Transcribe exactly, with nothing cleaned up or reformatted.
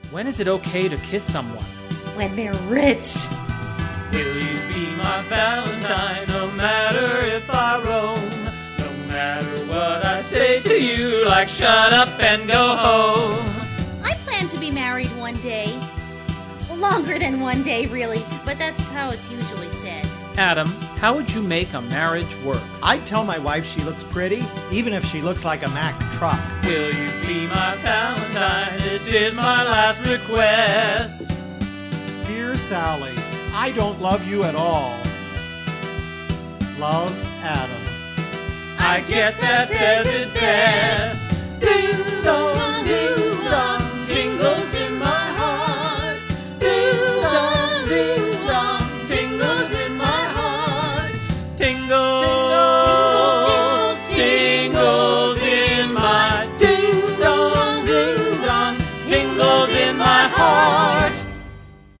When is it okay to kiss someone? When they're rich. Will you be my Valentine, no matter if I roam? No matter what I say to you, like shut up and go home. I plan to be married one day. Well, longer than one day, really, but that's how it's usually said. Adam, how would you make a marriage work? I'd tell my wife she looks pretty, even if she looks like a Mack truck. Will you be my Valentine? This is my last request. Dear Sally, I don't love you at all. Love, Adam. I guess that says it best. Ding dong, ding dong, jingle, jingle.